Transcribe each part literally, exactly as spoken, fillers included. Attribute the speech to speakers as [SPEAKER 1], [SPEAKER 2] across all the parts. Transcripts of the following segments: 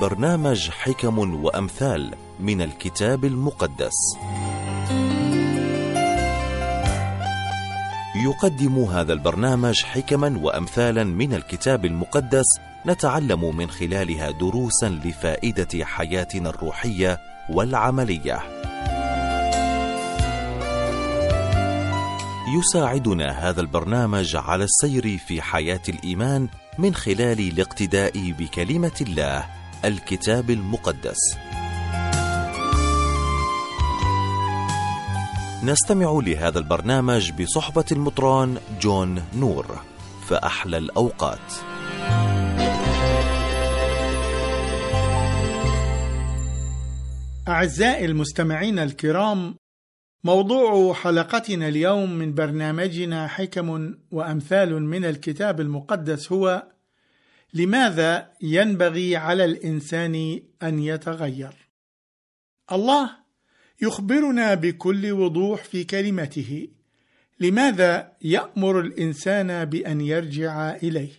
[SPEAKER 1] برنامج حكم وأمثال من الكتاب المقدس. يقدم هذا البرنامج حكما وأمثالا من الكتاب المقدس نتعلم من خلالها دروسا لفائدة حياتنا الروحية والعملية. يساعدنا هذا البرنامج على السير في حياة الإيمان من خلال الاقتداء بكلمة الله الكتاب المقدس. نستمع لهذا البرنامج بصحبة المطران جون نور. فأحلى الأوقات.
[SPEAKER 2] أعزائي المستمعين الكرام، موضوع حلقتنا اليوم من برنامجنا حكم وأمثال من الكتاب المقدس هو: لماذا ينبغي على الإنسان أن يتغير؟ الله يخبرنا بكل وضوح في كلمته لماذا يأمر الإنسان بأن يرجع إليه،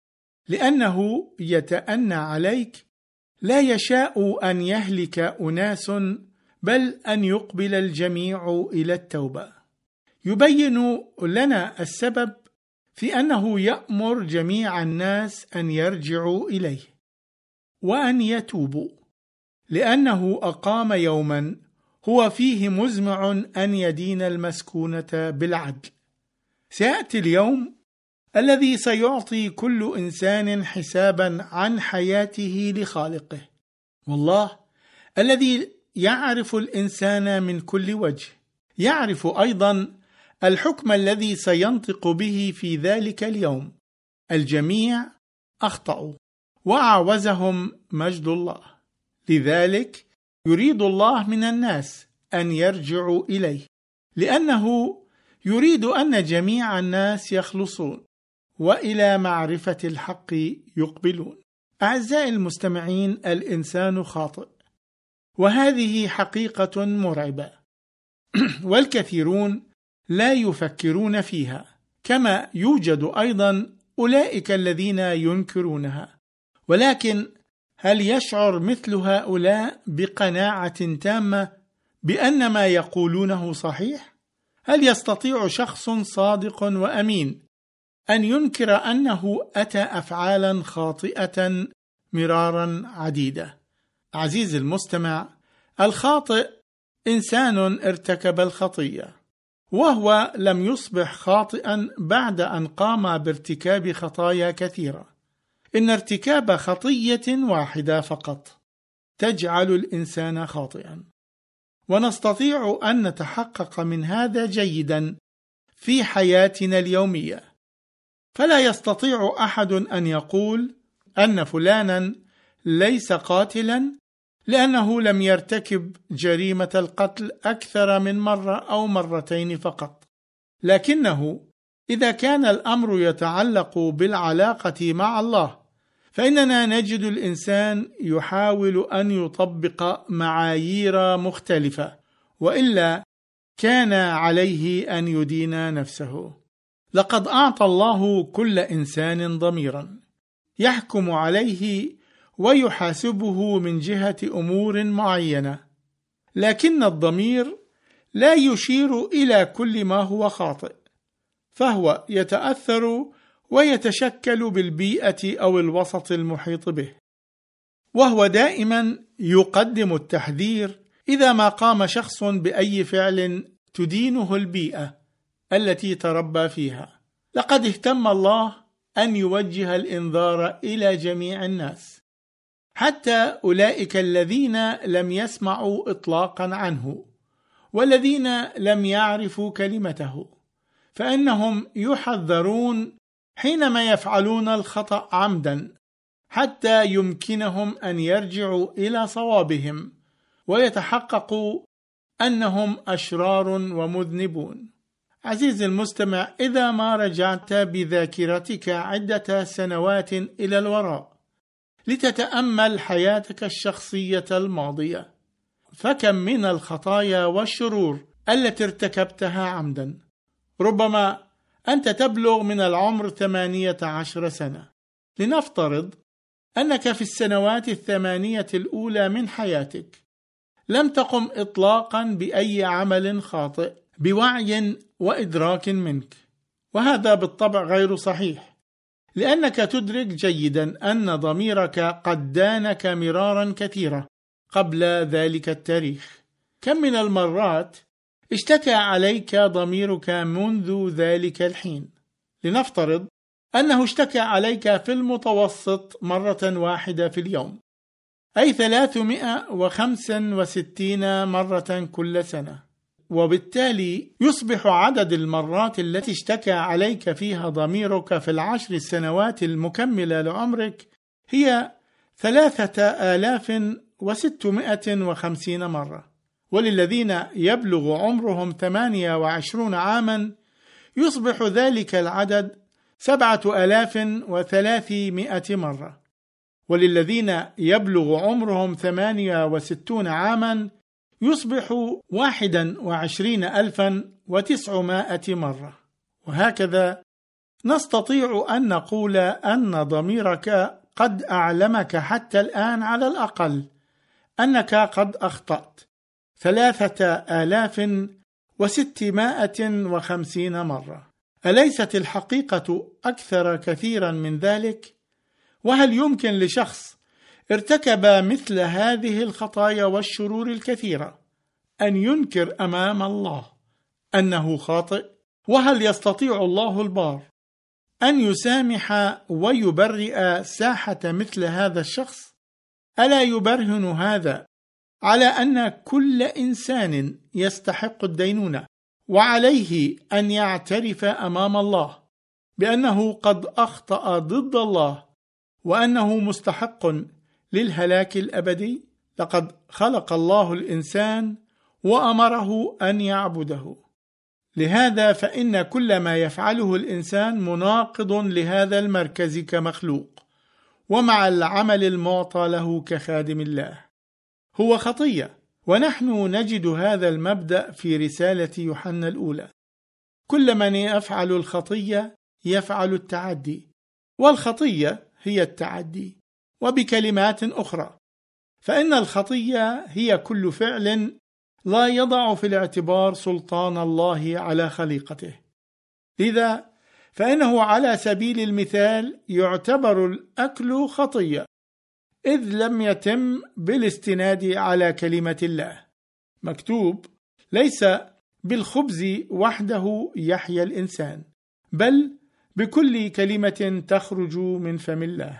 [SPEAKER 2] لأنه يتأنى عليك، لا يشاء أن يهلك أناس بل أن يقبل الجميع إلى التوبة. يبين لنا السبب في أنه يأمر جميع الناس أن يرجعوا إليه وأن يتوبوا، لأنه أقام يوما هو فيه مزمع أن يدين المسكونة بالعدل. سيأتي اليوم الذي سيعطي كل إنسان حسابا عن حياته لخالقه، والله الذي يعرف الإنسان من كل وجه يعرف أيضا الحكم الذي سينطق به في ذلك اليوم. الجميع أخطأوا وعوزهم مجد الله، لذلك يريد الله من الناس أن يرجعوا إليه، لأنه يريد أن جميع الناس يخلصون وإلى معرفة الحق يقبلون. أعزائي المستمعين، الإنسان خاطئ، وهذه حقيقة مرعبة والكثيرون لا يفكرون فيها، كما يوجد أيضا أولئك الذين ينكرونها. ولكن هل يشعر مثل هؤلاء بقناعة تامة بأن ما يقولونه صحيح؟ هل يستطيع شخص صادق وأمين أن ينكر أنه أتى أفعالا خاطئة مرارا عديدة؟ عزيزي المستمع، الخاطئ إنسان ارتكب الخطية، وهو لم يصبح خاطئا بعد أن قام بارتكاب خطايا كثيرة. إن ارتكاب خطية واحدة فقط تجعل الإنسان خاطئا، ونستطيع أن نتحقق من هذا جيدا في حياتنا اليومية. فلا يستطيع أحد أن يقول أن فلانا ليس قاتلا لأنه لم يرتكب جريمة القتل أكثر من مرة أو مرتين فقط، لكنه إذا كان الأمر يتعلق بالعلاقة مع الله فإننا نجد الإنسان يحاول أن يطبق معايير مختلفة، وإلا كان عليه أن يدين نفسه. لقد أعطى الله كل إنسان ضميرا يحكم عليه ويحاسبه من جهة أمور معينة، لكن الضمير لا يشير إلى كل ما هو خاطئ، فهو يتأثر ويتشكل بالبيئة أو الوسط المحيط به، وهو دائما يقدم التحذير إذا ما قام شخص بأي فعل تدينه البيئة التي تربى فيها. لقد اهتم الله أن يوجه الإنذار إلى جميع الناس، حتى أولئك الذين لم يسمعوا إطلاقا عنه والذين لم يعرفوا كلمته، فإنهم يحذرون حينما يفعلون الخطأ عمدا، حتى يمكنهم أن يرجعوا إلى صوابهم ويتحققوا أنهم أشرار ومذنبون. عزيزي المستمع، إذا ما رجعت بذاكرتك عدة سنوات إلى الوراء لتتأمل حياتك الشخصية الماضية، فكم من الخطايا والشرور التي ارتكبتها عمدا. ربما أنت تبلغ من العمر ثمانية عشر سنة، لنفترض أنك في السنوات الثمانية الأولى من حياتك لم تقم إطلاقا بأي عمل خاطئ بوعي وإدراك منك، وهذا بالطبع غير صحيح، لأنك تدرك جيدا أن ضميرك قد دانك مرارا كثيرة قبل ذلك التاريخ. كم من المرات اشتكى عليك ضميرك منذ ذلك الحين؟ لنفترض أنه اشتكى عليك في المتوسط مرة واحدة في اليوم، أي ثلاثمائة وخمسة وستين مرة كل سنة، وبالتالي يصبح عدد المرات التي اشتكى عليك فيها ضميرك في العشر السنوات المكملة لعمرك هي ثلاثة آلاف وستمائة وخمسين مرة. وللذين يبلغ عمرهم ثمانية وعشرون عاما يصبح ذلك العدد سبعة آلاف وثلاثمائة مرة، وللذين يبلغ عمرهم ثمانية وستون عاما يصبح واحدا وعشرين ألفا وتسعمائة مرة. وهكذا نستطيع أن نقول أن ضميرك قد أعلمك حتى الآن على الأقل أنك قد أخطأت ثلاثة آلاف وستمائة وخمسين مرة. أليست الحقيقة أكثر كثيرا من ذلك؟ وهل يمكن لشخص ارتكب مثل هذه الخطايا والشرور الكثيرة أن ينكر أمام الله أنه خاطئ؟ وهل يستطيع الله البار أن يسامح ويبرئ ساحة مثل هذا الشخص؟ ألا يبرهن هذا على أن كل إنسان يستحق الدينونة، وعليه أن يعترف أمام الله بأنه قد أخطأ ضد الله وأنه مستحق للهلاك الأبدي؟ لقد خلق الله الإنسان وأمره أن يعبده، لهذا فإن كل ما يفعله الإنسان مناقض لهذا المركز كمخلوق ومع العمل المعطى له كخادم الله، هو خطية. ونحن نجد هذا المبدأ في رسالة يوحنا الأولى: كل من يفعل الخطية يفعل التعدي، والخطية هي التعدي. وبكلمات أخرى فإن الخطية هي كل فعل لا يضع في الاعتبار سلطان الله على خليقته. لذا فإنه على سبيل المثال يعتبر الأكل خطية إذ لم يتم بالاستناد على كلمة الله. مكتوب: ليس بالخبز وحده يحيا الإنسان بل بكل كلمة تخرج من فم الله.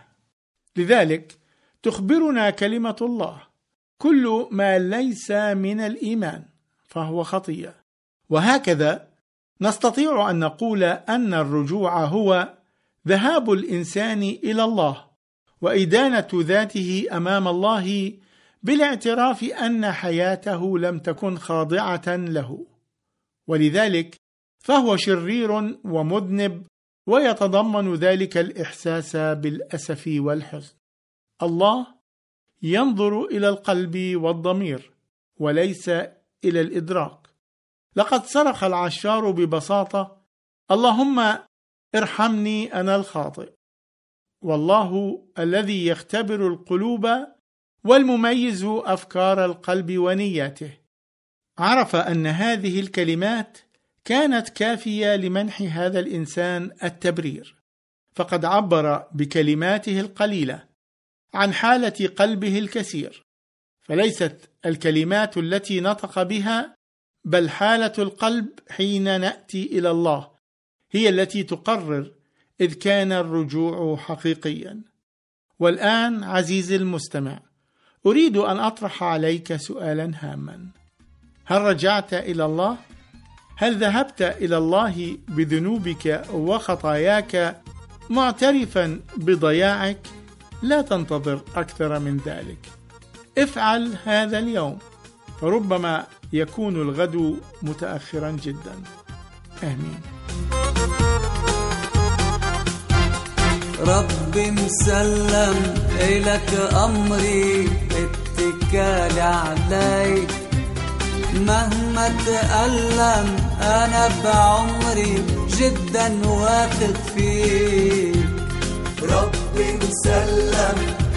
[SPEAKER 2] لذلك تخبرنا كلمة الله: كل ما ليس من الإيمان فهو خطية. وهكذا نستطيع أن نقول أن الرجوع هو ذهاب الإنسان إلى الله وإدانة ذاته أمام الله بالاعتراف أن حياته لم تكن خاضعة له، ولذلك فهو شرير ومذنب، ويتضمن ذلك الإحساس بالأسف والحزن. الله ينظر إلى القلب والضمير وليس إلى الإدراك. لقد صرخ العشار ببساطة: اللهم ارحمني أنا الخاطئ. والله الذي يختبر القلوب والمميز أفكار القلب ونياته عرف أن هذه الكلمات كانت كافية لمنح هذا الإنسان التبرير، فقد عبر بكلماته القليلة عن حالة قلبه الكثير. فليست الكلمات التي نطق بها بل حالة القلب حين نأتي إلى الله هي التي تقرر إذ كان الرجوع حقيقيا. والآن عزيزي المستمع، أريد أن أطرح عليك سؤالا هاما: هل رجعت إلى الله؟ هل ذهبت إلى الله بذنوبك وخطاياك معترفا بضياعك؟ لا تنتظر أكثر من ذلك، افعل هذا اليوم، فربما يكون الغد متأخرا جدا. آمين.
[SPEAKER 3] ربي مسلم إلك أمري، اتكالي عليك، مهما تألم أنا بعمري جدا واثق فيك.
[SPEAKER 4] ربي مسلم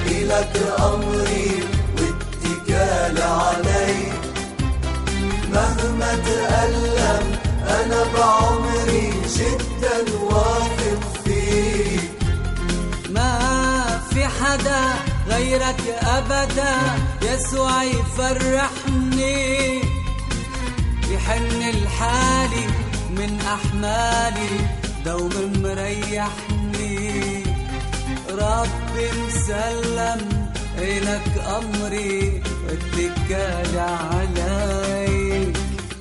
[SPEAKER 3] أمري واتكال عليك، مهما تألم أنا بعمري جدا واثق فيك. ما في حدا غيرك أبدا يسوع يفرحني، يحن الحالي من أحمالي دوم مريحني. ربي مسلم إلك أمري واتكال عليك.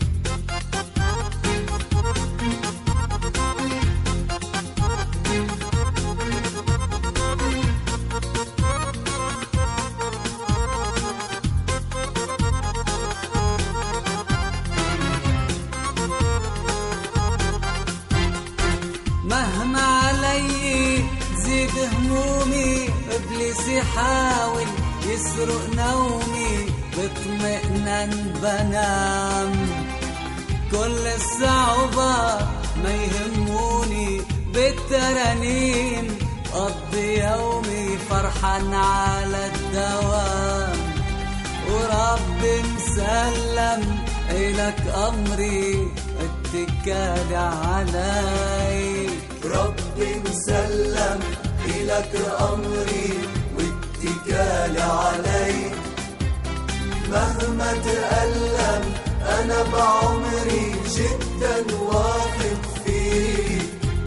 [SPEAKER 3] مهما علي زيد همومي، إبليس يحاول يسرق نومي، بطمئنن بنام. كل الصعوبات ما يهموني، بالترانيم قضي يومي فرحان على الدوام. وربي مسلم إلك أمري اتكال عليك. ربي مسلم إلك أمري واتكال عليك، مهما تألم أنا بعمري جدا واثق فيك.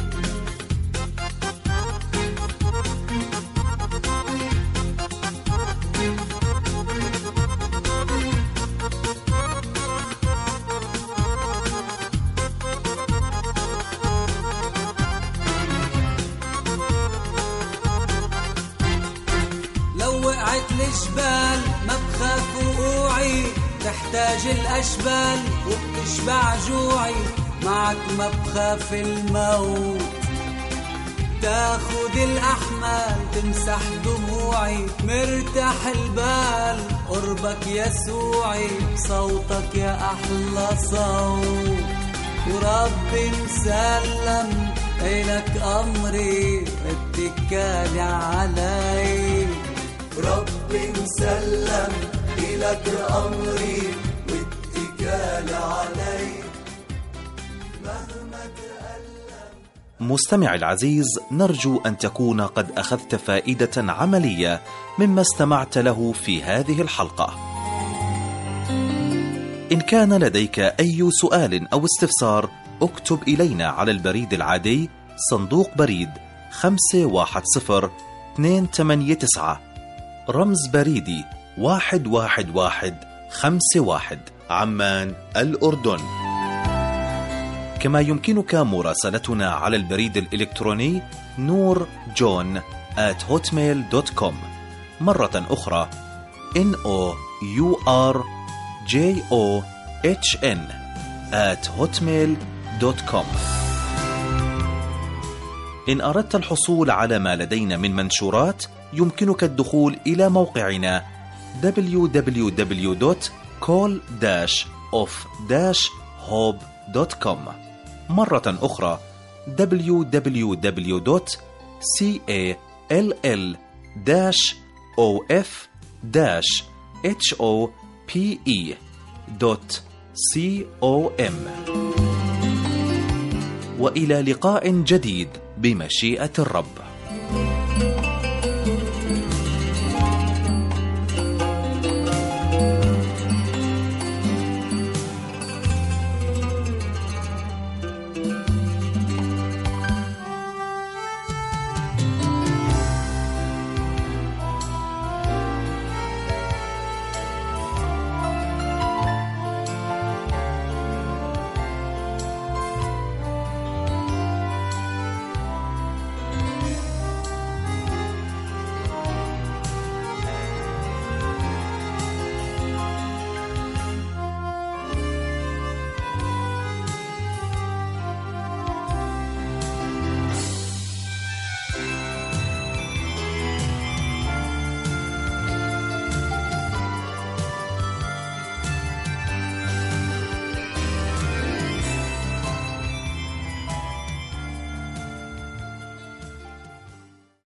[SPEAKER 3] وقعت الجبال ما بخاف وقوعي، تحتاج الأشبال وبتشبع جوعي، معك ما بخاف الموت. تاخد الأحمال تمسح دموعي، مرتاح البال قربك يسوعي، صوتك يا أحلى صوت. وربي مسلم إلك أمري اتكال عليك. ربي مسلم إلك أمري واتكال عليك، مهما تألم.
[SPEAKER 1] مستمع العزيز، نرجو أن تكون قد أخذت فائدة عملية مما استمعت له في هذه الحلقة. إن كان لديك أي سؤال أو استفسار اكتب إلينا على البريد العادي صندوق بريد خمسة واحد صفر اثنين ثمانية تسعة، رمز بريدي واحد واحد واحد خمسة واحد، عمان الأردن. كما يمكنك مراسلتنا على البريد الإلكتروني نور جون آت هوتميل دوت كوم، مرة أخرى إن أو يو آر جي أو إتش إن آت هوتميل دوت كوم. إن أردت الحصول على ما لدينا من منشورات يمكنك الدخول إلى موقعنا دبليو دبليو دبليو دوت كول داش أوف داش هوب دوت كوم، مرة أخرى دبليو دبليو دبليو دوت كول داش أوف داش هوب دوت كوم. وإلى لقاء جديد بمشيئة الرب.